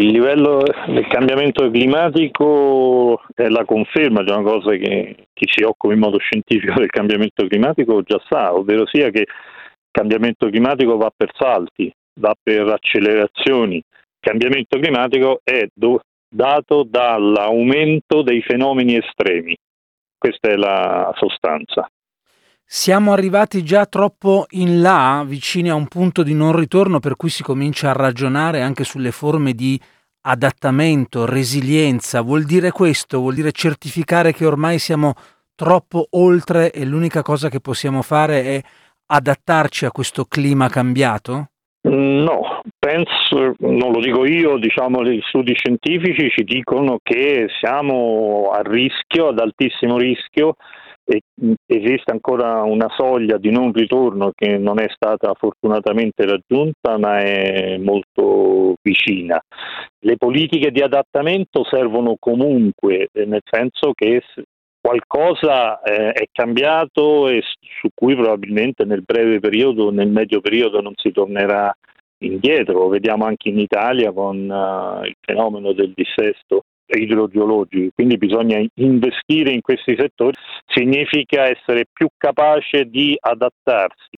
Il livello del cambiamento climatico è la conferma di una cosa che chi si occupa in modo scientifico del cambiamento climatico già sa, ovvero sia che il cambiamento climatico va per salti, va per accelerazioni. Il cambiamento climatico è dato dall'aumento dei fenomeni estremi. Questa è la sostanza. Siamo arrivati già troppo in là, vicini a un punto di non ritorno, per cui si comincia a ragionare anche sulle forme di adattamento, resilienza. Vuol dire questo? Vuol dire certificare che ormai siamo troppo oltre e l'unica cosa che possiamo fare è adattarci a questo clima cambiato? No, penso, non lo dico io, diciamo gli studi scientifici ci dicono che siamo a rischio, ad altissimo rischio, e esiste ancora una soglia di non ritorno che non è stata fortunatamente raggiunta, ma è molto vicina. Le politiche di adattamento servono comunque, nel senso che qualcosa è cambiato e su cui probabilmente nel breve periodo, nel medio periodo non si tornerà indietro. Lo vediamo anche in Italia con il fenomeno del dissesto idrogeologico, quindi bisogna investire in questi settori, significa essere più capace di adattarsi